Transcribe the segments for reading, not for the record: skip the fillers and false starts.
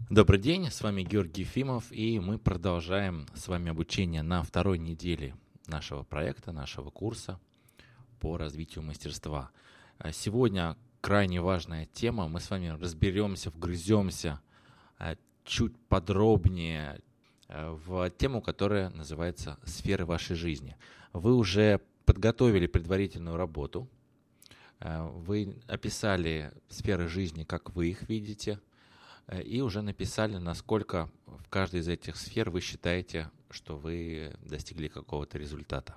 Добрый день, с вами Георгий Ефимов, и мы продолжаем с вами обучение на второй неделе нашего проекта, нашего курса по развитию мастерства. Сегодня крайне важная тема, мы с вами разберемся, вгрыземся чуть подробнее в тему, которая называется «Сферы вашей жизни». Вы уже подготовили предварительную работу, вы описали сферы жизни, как вы их видите, и уже написали, насколько в каждой из этих сфер вы считаете, что вы достигли какого-то результата.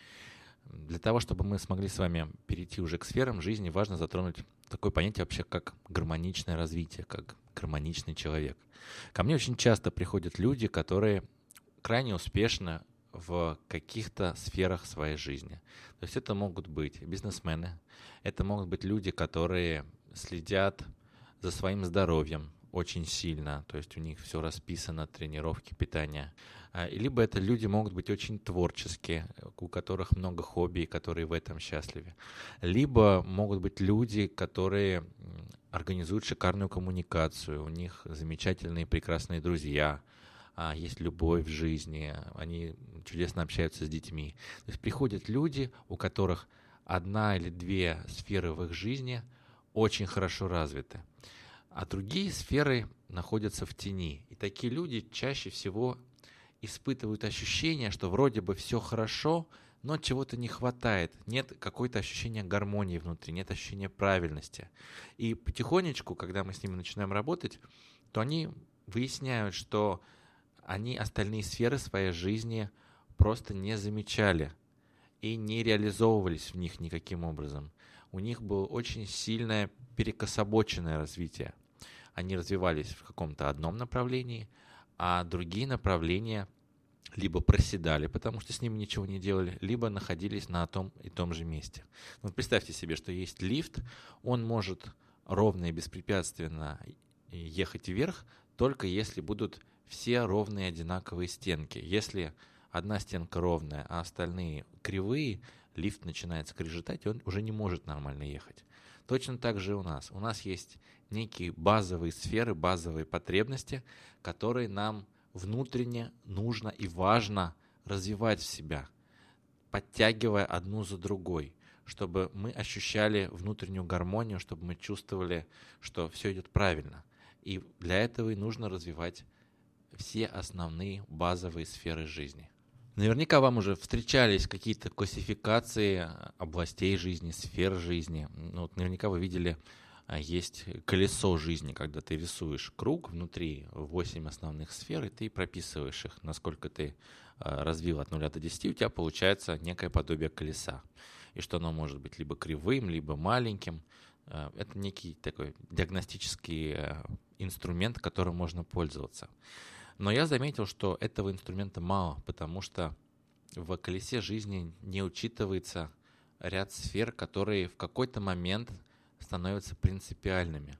Для того, чтобы мы смогли с вами перейти уже к сферам жизни, важно затронуть такое понятие вообще, как гармоничное развитие, как гармоничный человек. Ко мне очень часто приходят люди, которые крайне успешны в каких-то сферах своей жизни. То есть это могут быть бизнесмены, это могут быть люди, которые следят за своим здоровьем очень сильно, то есть у них все расписано, тренировки, питание. Либо это люди могут быть очень творческие, у которых много хобби, которые в этом счастливы. Либо могут быть люди, которые организуют шикарную коммуникацию, у них замечательные, прекрасные друзья, есть любовь в жизни, они чудесно общаются с детьми. То есть приходят люди, у которых одна или две сферы в их жизни очень хорошо развиты, а другие сферы находятся в тени. И такие люди чаще всего испытывают ощущение, что вроде бы все хорошо, но чего-то не хватает. Нет какое-то ощущения гармонии внутри, нет ощущения правильности. И потихонечку, когда мы с ними начинаем работать, то они выясняют, что они остальные сферы своей жизни просто не замечали и не реализовывались в них никаким образом. У них было очень сильное перекособоченное развитие. Они развивались в каком-то одном направлении, а другие направления либо проседали, потому что с ними ничего не делали, либо находились на том и том же месте. Вот представьте себе, что есть лифт, он может ровно и беспрепятственно ехать вверх, только если будут все ровные одинаковые стенки. Если одна стенка ровная, а остальные кривые, лифт начинает скрежетать, и он уже не может нормально ехать. Точно так же у нас. У нас есть некие базовые сферы, базовые потребности, которые нам внутренне нужно и важно развивать в себя, подтягивая одну за другой, чтобы мы ощущали внутреннюю гармонию, чтобы мы чувствовали, что все идет правильно. И для этого и нужно развивать все основные базовые сферы жизни. Наверняка вам уже встречались какие-то классификации областей жизни, сфер жизни. Вот наверняка вы видели, есть колесо жизни, когда ты рисуешь круг, внутри 8 основных сфер, и ты прописываешь их, насколько ты развил от 0 до 10, у тебя получается некое подобие колеса. И что оно может быть либо кривым, либо маленьким. Это некий такой диагностический инструмент, которым можно пользоваться. Но я заметил, что этого инструмента мало, потому что в колесе жизни не учитывается ряд сфер, которые в какой-то момент становятся принципиальными.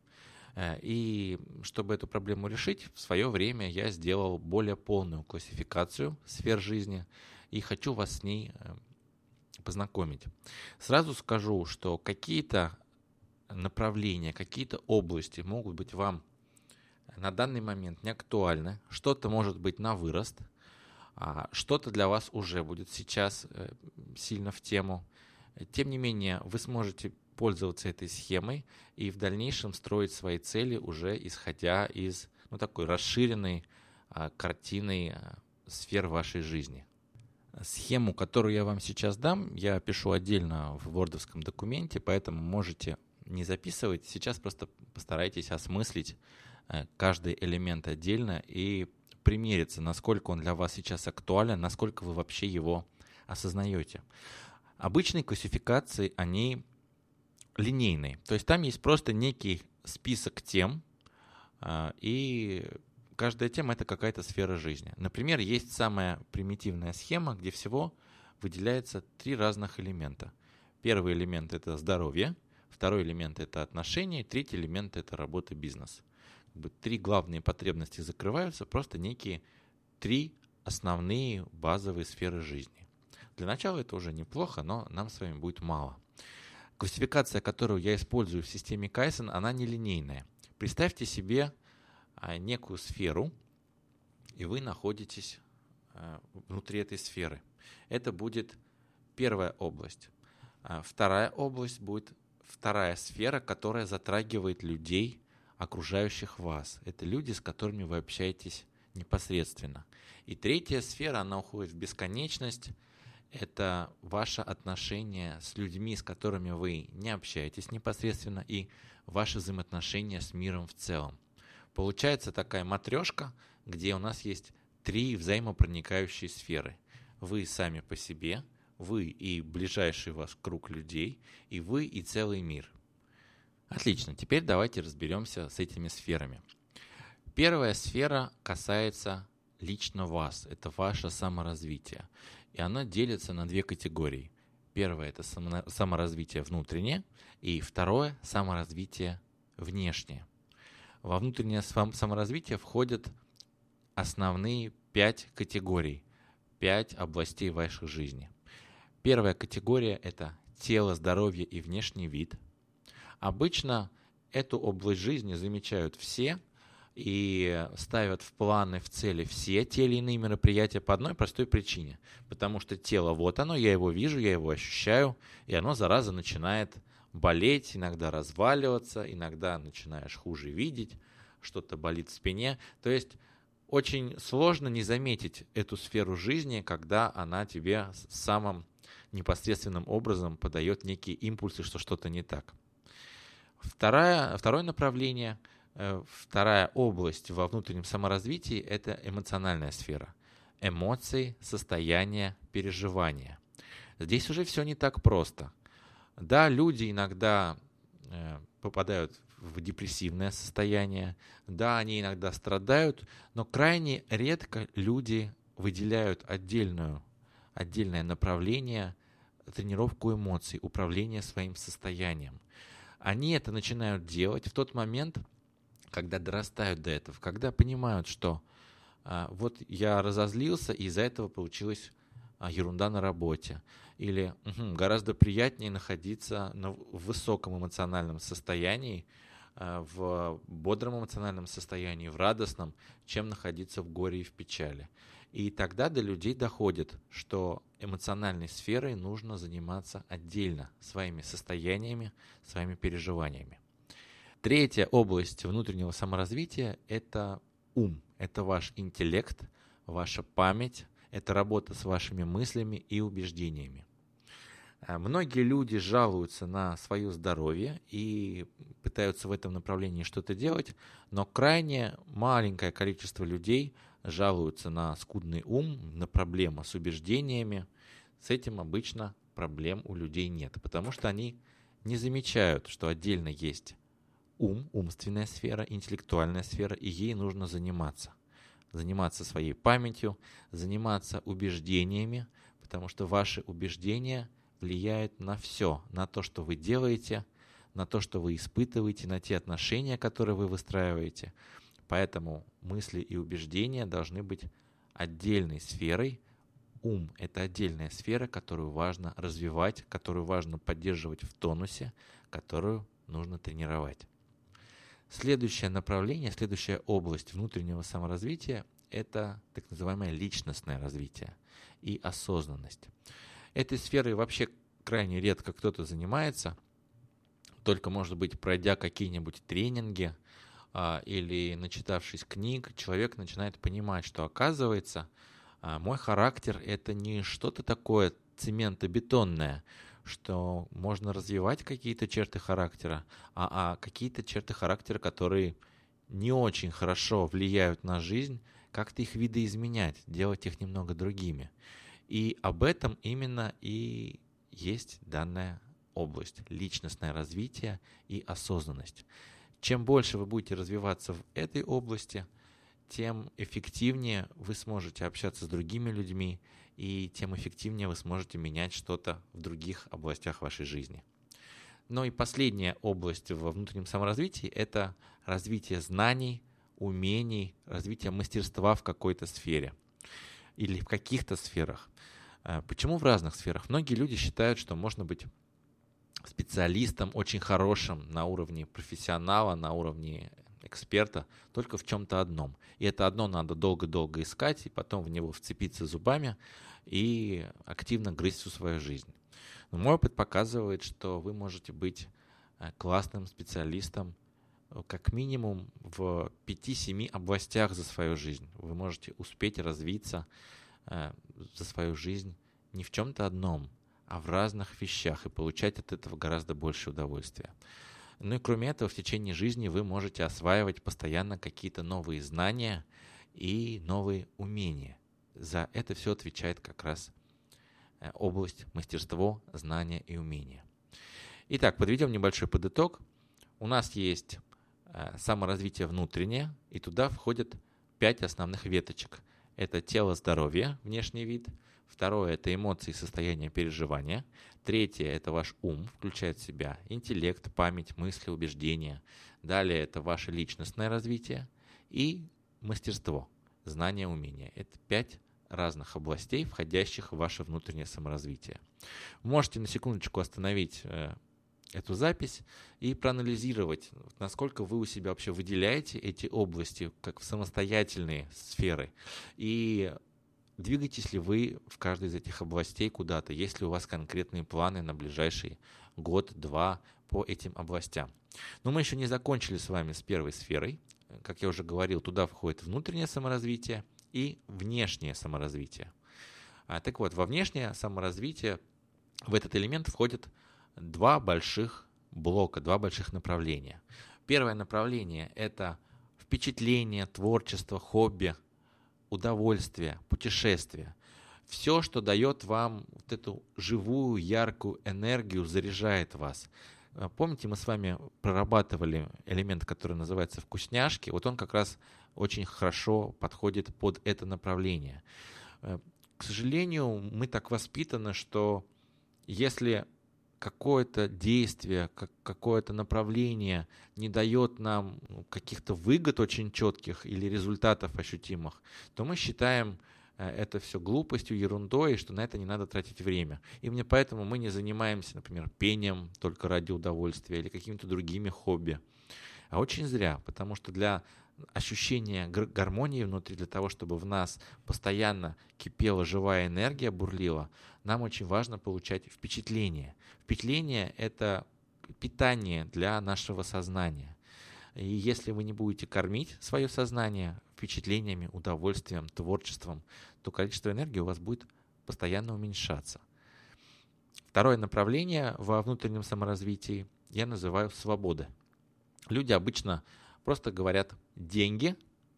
И чтобы эту проблему решить, в свое время я сделал более полную классификацию сфер жизни и хочу вас с ней познакомить. Сразу скажу, что какие-то направления, какие-то области могут быть вам на данный момент не актуальны, что-то может быть на вырост, что-то для вас уже будет сейчас сильно в тему. Тем не менее, вы сможете пользоваться этой схемой и в дальнейшем строить свои цели уже исходя из такой расширенной картины сфер вашей жизни. Схему, которую я вам сейчас дам, я пишу отдельно в вордовском документе, поэтому можете не записывать. Сейчас просто постарайтесь осмыслить каждый элемент отдельно и примериться, насколько он для вас сейчас актуален, насколько вы вообще его осознаете. Обычные классификации, они линейные, то есть там есть просто некий список тем, и каждая тема – это какая-то сфера жизни. Например, есть самая примитивная схема, где всего выделяется 3 разных элемента. Первый элемент – это здоровье, второй элемент – это отношения, третий элемент – это работа, бизнес. 3 главные потребности закрываются, просто некие 3 основные базовые сферы жизни. Для начала это уже неплохо, но нам с вами будет мало. Классификация, которую я использую в системе Kaizen, она нелинейная. Представьте себе некую сферу, и вы находитесь внутри этой сферы. Это будет первая область. Вторая область будет вторая сфера, которая затрагивает людей, окружающих вас. Это люди, с которыми вы общаетесь непосредственно. И третья сфера, она уходит в бесконечность. Это ваше отношение с людьми, с которыми вы не общаетесь непосредственно, и ваши взаимоотношения с миром в целом. Получается такая матрешка, где у нас есть 3 взаимопроникающие сферы. Вы сами по себе, вы и ближайший ваш круг людей, и вы и целый мир. Отлично, теперь давайте разберемся с этими сферами. Первая сфера касается лично вас, это ваше саморазвитие. И оно делится на 2 категории. Первое – это саморазвитие внутреннее, и второе – саморазвитие внешнее. Во внутреннее саморазвитие входят основные 5 категорий, 5 областей вашей жизни. Первая категория – это тело, здоровье и внешний вид. Обычно эту область жизни замечают все и ставят в планы, в цели все те или иные мероприятия по одной простой причине. Потому что тело, вот оно, я его вижу, я его ощущаю, и оно, зараза, начинает болеть, иногда разваливаться, иногда начинаешь хуже видеть, что-то болит в спине. То есть очень сложно не заметить эту сферу жизни, когда она тебе самым непосредственным образом подает некие импульсы, что что-то не так. Второе направление, вторая область во внутреннем саморазвитии – это эмоциональная сфера. Эмоции, состояния, переживания. Здесь уже все не так просто. Да, люди иногда попадают в депрессивное состояние, да, они иногда страдают, но крайне редко люди выделяют отдельное направление, тренировку эмоций, управление своим состоянием. Они это начинают делать в тот момент, когда дорастают до этого, когда понимают, что вот я разозлился, и из-за этого получилась ерунда на работе. Или гораздо приятнее находиться в высоком эмоциональном состоянии, в бодром эмоциональном состоянии, в радостном, чем находиться в горе и в печали. И тогда до людей доходит, что эмоциональной сферой нужно заниматься отдельно, своими состояниями, своими переживаниями. Третья область внутреннего саморазвития – это ум, это ваш интеллект, ваша память, это работа с вашими мыслями и убеждениями. Многие люди жалуются на свое здоровье и пытаются в этом направлении что-то делать, но крайне маленькое количество людей жалуются на скудный ум, на проблемы с убеждениями. С этим обычно проблем у людей нет, потому что они не замечают, что отдельно есть ум, умственная сфера, интеллектуальная сфера, и ей нужно заниматься. Заниматься своей памятью, заниматься убеждениями, потому что ваши убеждения влияют на все, на то, что вы делаете, на то, что вы испытываете, на те отношения, которые вы выстраиваете. Поэтому мысли и убеждения должны быть отдельной сферой. Ум – это отдельная сфера, которую важно развивать, которую важно поддерживать в тонусе, которую нужно тренировать. Следующее направление, следующая область внутреннего саморазвития – это так называемое личностное развитие и осознанность. Этой сферой вообще крайне редко кто-то занимается, только, может быть, пройдя какие-нибудь тренинги или начитавшись книг, человек начинает понимать, что, оказывается, мой характер – это не что-то такое цементобетонное, что можно развивать какие-то черты характера, а какие-то черты характера, которые не очень хорошо влияют на жизнь, как-то их видоизменять, делать их немного другими. И об этом именно и есть данная область – личностное развитие и осознанность. Чем больше вы будете развиваться в этой области, тем эффективнее вы сможете общаться с другими людьми, и тем эффективнее вы сможете менять что-то в других областях вашей жизни. Ну и последняя область во внутреннем саморазвитии – это развитие знаний, умений, развитие мастерства в какой-то сфере или в каких-то сферах. Почему в разных сферах? Многие люди считают, что можно быть специалистом очень хорошим на уровне профессионала, на уровне эксперта только в чем-то одном. И это одно надо долго-долго искать, и потом в него вцепиться зубами и активно грызть всю свою жизнь. Но мой опыт показывает, что вы можете быть классным специалистом как минимум в 5-7 областях за свою жизнь. Вы можете успеть развиться за свою жизнь не в чем-то одном, а в разных вещах и получать от этого гораздо больше удовольствия. Ну и кроме этого, в течение жизни вы можете осваивать постоянно какие-то новые знания и новые умения. За это все отвечает как раз область мастерство, знания и умения. Итак, подведем небольшой подыток. У нас есть саморазвитие внутреннее, и туда входят 5 основных веточек. Это тело, здоровье, внешний вид. Второе – это эмоции, состояние, переживания. Третье – это ваш ум, включает в себя интеллект, память, мысли, убеждения. Далее это ваше личностное развитие и мастерство, знания, умения. Это 5 разных областей, входящих в ваше внутреннее саморазвитие. Можете на секундочку остановить эту запись и проанализировать, насколько вы у себя вообще выделяете эти области как в самостоятельные сферы, и двигаетесь ли вы в каждой из этих областей куда-то, есть ли у вас конкретные планы на ближайший год-два по этим областям. Но мы еще не закончили с вами с первой сферой. Как я уже говорил, туда входит внутреннее саморазвитие и внешнее саморазвитие. Так вот, во внешнее саморазвитие в этот элемент входит 2 больших блока, 2 больших направления. Первое направление – это впечатление, творчество, хобби, удовольствие, путешествие. Все, что дает вам вот эту живую, яркую энергию, заряжает вас. Помните, мы с вами прорабатывали элемент, который называется вкусняшки? Вот он как раз очень хорошо подходит под это направление. К сожалению, мы так воспитаны, что если какое-то действие, какое-то направление не дает нам каких-то выгод очень четких или результатов ощутимых, то мы считаем это все глупостью, ерундой, и что на это не надо тратить время. Именно поэтому мы не занимаемся, например, пением только ради удовольствия или какими-то другими хобби. А очень зря, потому что для ощущения гармонии внутри, для того, чтобы в нас постоянно кипела живая энергия, бурлила, нам очень важно получать впечатление. Впечатление – это питание для нашего сознания. И если вы не будете кормить свое сознание впечатлениями, удовольствием, творчеством, то количество энергии у вас будет постоянно уменьшаться. Второе направление во внутреннем саморазвитии я называю свобода. Люди обычно просто говорят деньги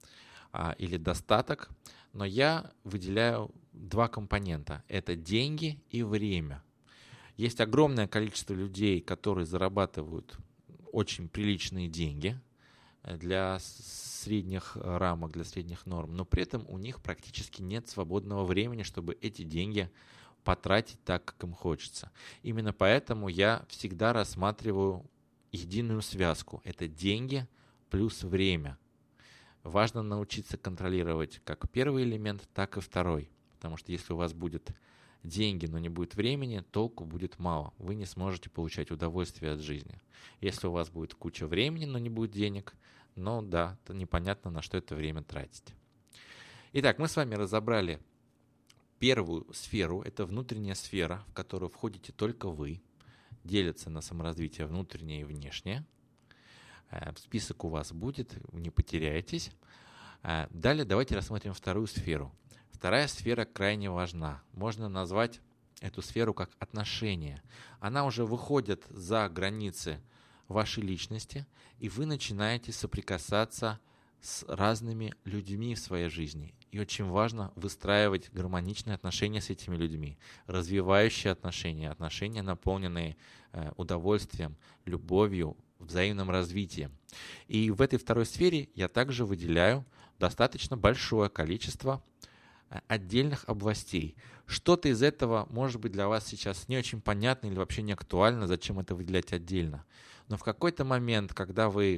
или достаток, но я выделяю 2 компонента. Это деньги и время. Есть огромное количество людей, которые зарабатывают очень приличные деньги для средних рамок, для средних норм, но при этом у них практически нет свободного времени, чтобы эти деньги потратить так, как им хочется. Именно поэтому я всегда рассматриваю единую связку. Это деньги плюс время. Важно научиться контролировать как первый элемент, так и второй. Потому что если у вас будет деньги, но не будет времени, толку будет мало. Вы не сможете получать удовольствие от жизни. Если у вас будет куча времени, но не будет денег, ну да, то непонятно, на что это время тратить. Итак, мы с вами разобрали первую сферу. Это внутренняя сфера, в которую входите только вы. Делится на саморазвитие внутреннее и внешнее. Список у вас будет, не потеряетесь. Далее давайте рассмотрим вторую сферу. Вторая сфера крайне важна. Можно назвать эту сферу как отношения. Она уже выходит за границы вашей личности, и вы начинаете соприкасаться с разными людьми в своей жизни. И очень важно выстраивать гармоничные отношения с этими людьми, развивающие отношения, отношения, наполненные удовольствием, любовью, взаимным развитием. И в этой второй сфере я также выделяю достаточно большое количество отдельных областей. Что-то из этого может быть для вас сейчас не очень понятно или вообще не актуально, зачем это выделять отдельно. Но в какой-то момент, когда вы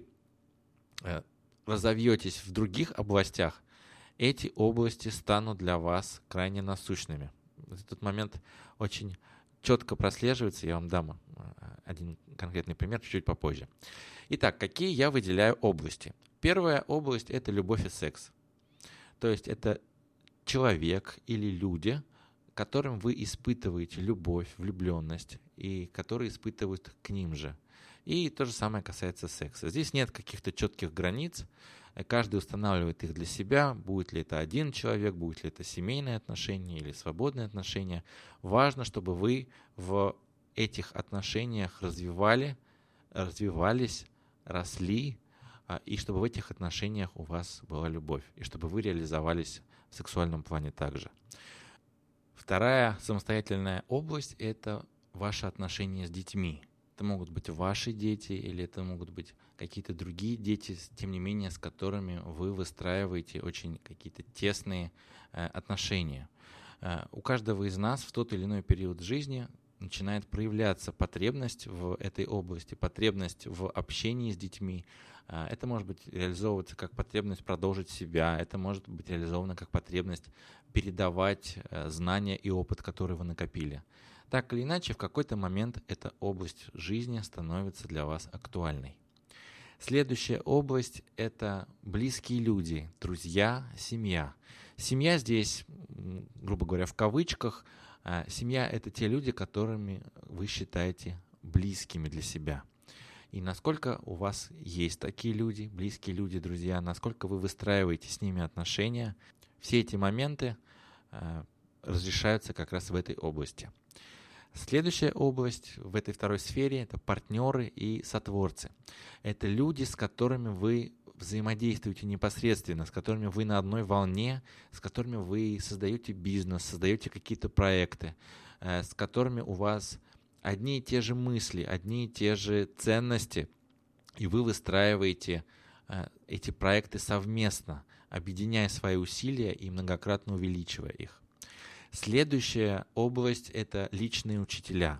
разовьетесь в других областях, эти области станут для вас крайне насущными. Этот момент очень четко прослеживается, я вам дам один конкретный пример чуть-чуть попозже. Итак, какие я выделяю области? Первая область – это любовь и секс. То есть это человек или люди, которым вы испытываете любовь, влюбленность, и которые испытывают к ним же. И то же самое касается секса. Здесь нет каких-то четких границ, каждый устанавливает их для себя, будет ли это один человек, будет ли это семейные отношения или свободные отношения. Важно, чтобы вы в этих отношениях развивались, росли, и чтобы в этих отношениях у вас была любовь, и чтобы вы реализовались в сексуальном плане также. Вторая самостоятельная область – это ваши отношения с детьми. Это могут быть ваши дети, или это могут быть какие-то другие дети, тем не менее, с которыми вы выстраиваете очень какие-то тесные отношения. У каждого из нас в тот или иной период жизни начинает проявляться потребность в этой области, потребность в общении с детьми. Это может быть реализовываться как потребность продолжить себя, это может быть реализовано как потребность передавать знания и опыт, который вы накопили. Так или иначе, в какой-то момент эта область жизни становится для вас актуальной. Следующая область – это близкие люди, друзья, семья. Семья здесь, грубо говоря, в кавычках. Семья – это те люди, которыми вы считаете близкими для себя. И насколько у вас есть такие люди, близкие люди, друзья, насколько вы выстраиваете с ними отношения, все эти моменты разрешаются как раз в этой области. Следующая область в этой второй сфере – это партнеры и сотворцы. Это люди, с которыми вы взаимодействуете непосредственно, с которыми вы на одной волне, с которыми вы создаете бизнес, создаете какие-то проекты, с которыми у вас одни и те же мысли, одни и те же ценности, и вы выстраиваете эти проекты совместно, объединяя свои усилия и многократно увеличивая их. Следующая область – это личные учителя.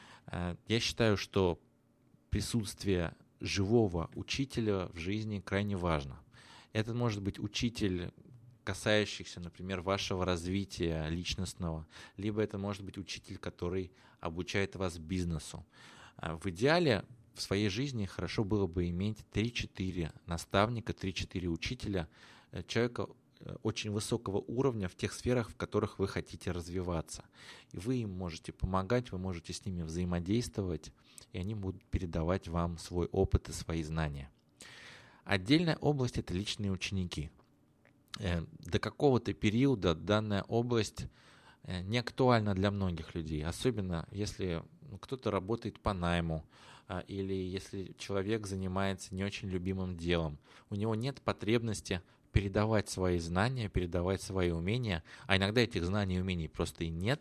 Я считаю, что присутствие живого учителя в жизни крайне важно. Это может быть учитель, касающийся, например, вашего развития личностного, либо это может быть учитель, который обучает вас бизнесу. В идеале в своей жизни хорошо было бы иметь 3-4 наставника, 3-4 учителя, человека очень высокого уровня в тех сферах, в которых вы хотите развиваться. И вы им можете помогать, вы можете с ними взаимодействовать, и они будут передавать вам свой опыт и свои знания. Отдельная область – это личные ученики. До какого-то периода данная область не актуальна для многих людей, особенно если кто-то работает по найму, или если человек занимается не очень любимым делом. У него нет потребности передавать свои знания, передавать свои умения, а иногда этих знаний и умений просто и нет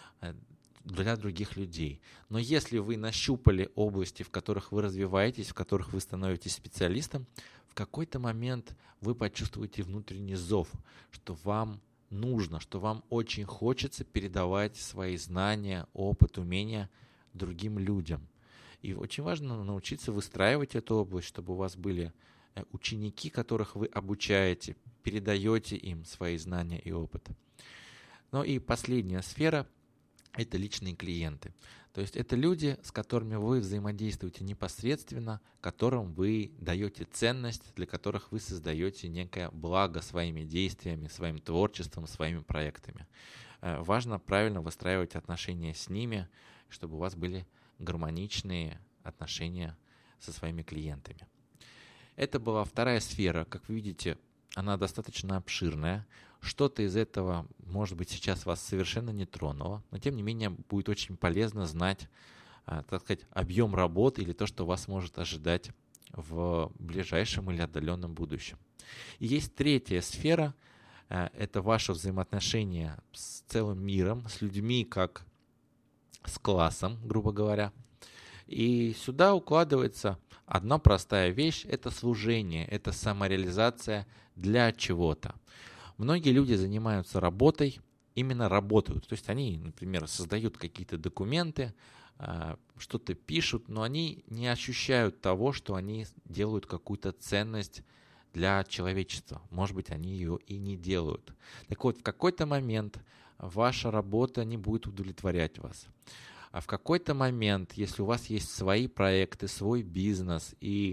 для других людей. Но если вы нащупали области, в которых вы развиваетесь, в которых вы становитесь специалистом, в какой-то момент вы почувствуете внутренний зов, что вам нужно, что вам очень хочется передавать свои знания, опыт, умения другим людям. И очень важно научиться выстраивать эту область, чтобы у вас были ученики, которых вы обучаете, передаете им свои знания и опыт. Ну и последняя сфера – это личные клиенты. То есть это люди, с которыми вы взаимодействуете непосредственно, которым вы даете ценность, для которых вы создаете некое благо своими действиями, своим творчеством, своими проектами. Важно правильно выстраивать отношения с ними, чтобы у вас были гармоничные отношения со своими клиентами. Это была вторая сфера. Как вы видите, она достаточно обширная. Что-то из этого, может быть, сейчас вас совершенно не тронуло, но тем не менее будет очень полезно знать, так сказать, объем работы или то, что вас может ожидать в ближайшем или отдаленном будущем. И есть третья сфера, это ваше взаимоотношение с целым миром, с людьми как с классом, грубо говоря. И сюда укладывается одна простая вещь – это служение, это самореализация для чего-то. Многие люди занимаются работой, именно работают. То есть они, например, создают какие-то документы, что-то пишут, но они не ощущают того, что они делают какую-то ценность для человечества. Может быть, они ее и не делают. Так вот, в какой-то момент ваша работа не будет удовлетворять вас. А в какой-то момент, если у вас есть свои проекты, свой бизнес, и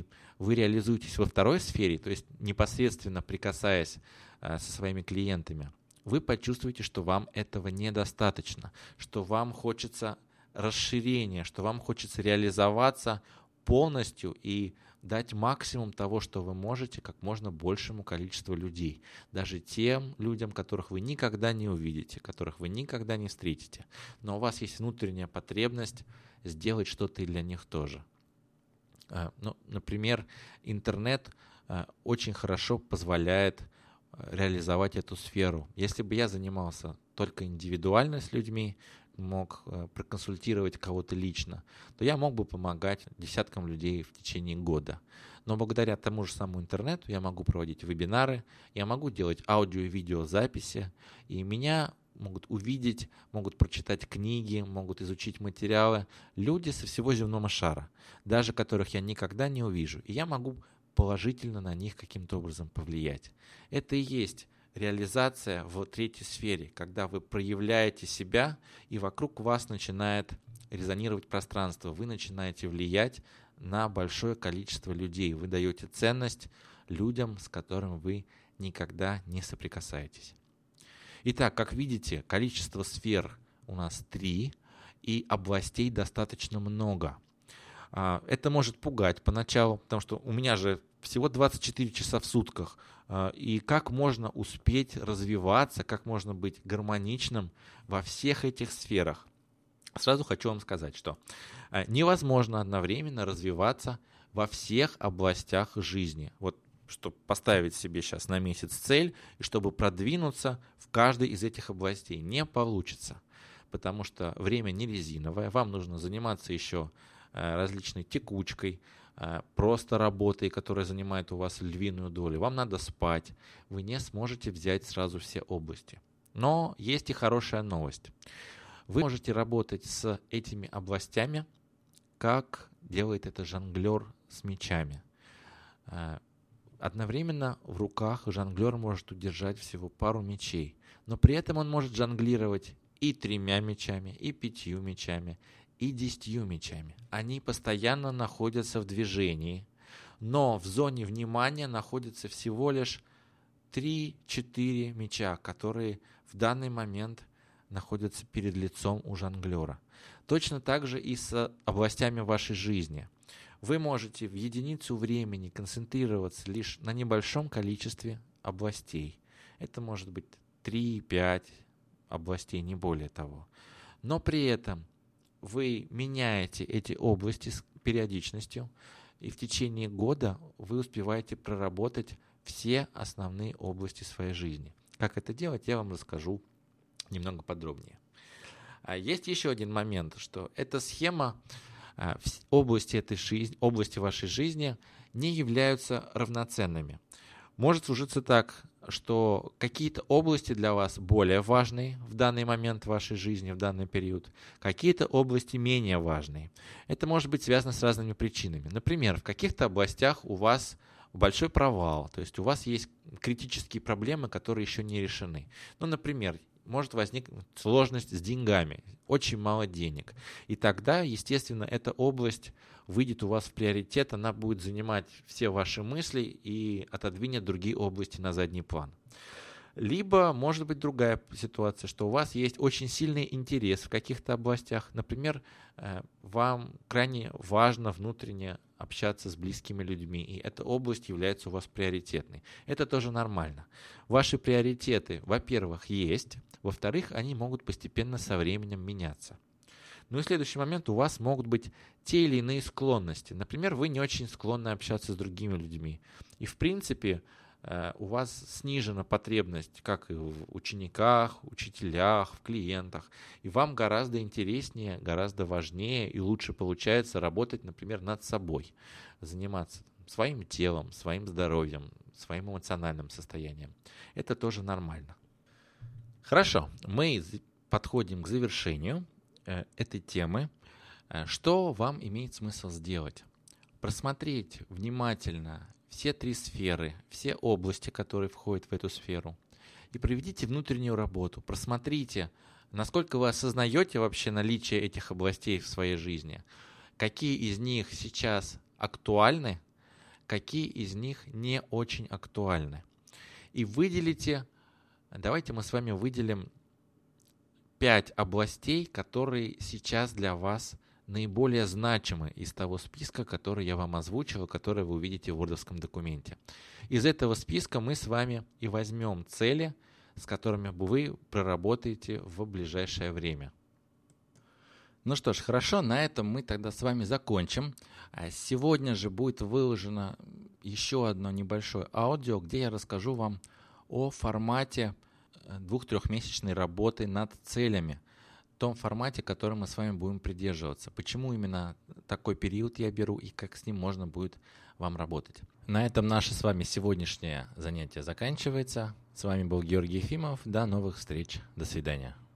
вы реализуетесь во второй сфере, то есть непосредственно прикасаясь со своими клиентами, вы почувствуете, что вам этого недостаточно, что вам хочется расширения, что вам хочется реализоваться полностью и дать максимум того, что вы можете, как можно большему количеству людей. Даже тем людям, которых вы никогда не увидите, которых вы никогда не встретите. Но у вас есть внутренняя потребность сделать что-то и для них тоже. Например, интернет очень хорошо позволяет реализовать эту сферу. Если бы я занимался только индивидуально с людьми, мог проконсультировать кого-то лично, то я мог бы помогать десяткам людей в течение года. Но благодаря тому же самому интернету я могу проводить вебинары, я могу делать аудио и видеозаписи, и меня могут увидеть, могут прочитать книги, могут изучить материалы люди со всего земного шара, даже которых я никогда не увижу. И я могу положительно на них каким-то образом повлиять. Это и есть реализация в третьей сфере, когда вы проявляете себя, и вокруг вас начинает резонировать пространство, вы начинаете влиять на большое количество людей, вы даете ценность людям, с которыми вы никогда не соприкасаетесь. Итак, как видите, количество сфер у нас 3, и областей достаточно много. Это может пугать поначалу, потому что у меня же всего 24 часа в сутках. И как можно успеть развиваться, как можно быть гармоничным во всех этих сферах? Сразу хочу вам сказать, что невозможно одновременно развиваться во всех областях жизни. Вот чтобы поставить себе сейчас на месяц цель, и чтобы продвинуться в каждой из этих областей, не получится. Потому что время не резиновое, вам нужно заниматься еще различной текучкой, просто работой, которая занимает у вас львиную долю. Вам надо спать, вы не сможете взять сразу все области. Но есть и хорошая новость. Вы можете работать с этими областями, как делает это жонглер с мечами. Одновременно в руках жонглер может удержать всего пару мечей, но при этом он может жонглировать и 3 мечами, и 5 мечами, и 10 мечами. Они постоянно находятся в движении, но в зоне внимания находится всего лишь 3-4 меча, которые в данный момент находятся перед лицом у жонглера. Точно так же и с областями вашей жизни. Вы можете в единицу времени концентрироваться лишь на небольшом количестве областей. Это может быть 3-5 областей, не более того. Но при этом вы меняете эти области с периодичностью, и в течение года вы успеваете проработать все основные области своей жизни. Как это делать, я вам расскажу немного подробнее. Есть еще один момент, что эта схема, области вашей жизни не являются равноценными. Может сложиться так, что какие-то области для вас более важные в данный момент в вашей жизни, в данный период, какие-то области менее важные. Это может быть связано с разными причинами. Например, в каких-то областях у вас большой провал, то есть у вас есть критические проблемы, которые еще не решены. Например, может возникнуть сложность с деньгами, очень мало денег. И тогда, естественно, эта область выйдет у вас в приоритет, она будет занимать все ваши мысли и отодвинет другие области на задний план. Либо может быть другая ситуация, что у вас есть очень сильный интерес в каких-то областях. Например, вам крайне важно внутренне общаться с близкими людьми, и эта область является у вас приоритетной. Это тоже нормально. Ваши приоритеты, во-первых, есть, во-вторых, они могут постепенно со временем меняться. И следующий момент, у вас могут быть те или иные склонности. Например, вы не очень склонны общаться с другими людьми. И в принципе, у вас снижена потребность как и в учениках, учителях, в клиентах. И вам гораздо интереснее, гораздо важнее и лучше получается работать, например, над собой. Заниматься своим телом, своим здоровьем, своим эмоциональным состоянием. Это тоже нормально. Хорошо, мы подходим к завершению этой темы. Что вам имеет смысл сделать? Просмотреть внимательно все 3 сферы, все области, которые входят в эту сферу, и проведите внутреннюю работу. Просмотрите, насколько вы осознаете вообще наличие этих областей в своей жизни, какие из них сейчас актуальны, какие из них не очень актуальны. И давайте мы с вами выделим 5 областей, которые сейчас для вас наиболее значимы из того списка, который я вам озвучил, который вы увидите в вордовском документе. Из этого списка мы с вами и возьмем цели, с которыми вы проработаете в ближайшее время. Ну что ж, хорошо, на этом мы тогда с вами закончим. Сегодня же будет выложено еще одно небольшое аудио, где я расскажу вам о формате 2-3-месячной работы над целями, том формате, который мы с вами будем придерживаться. Почему именно такой период я беру и как с ним можно будет вам работать. На этом наше с вами сегодняшнее занятие заканчивается. С вами был Георгий Ефимов. До новых встреч. До свидания.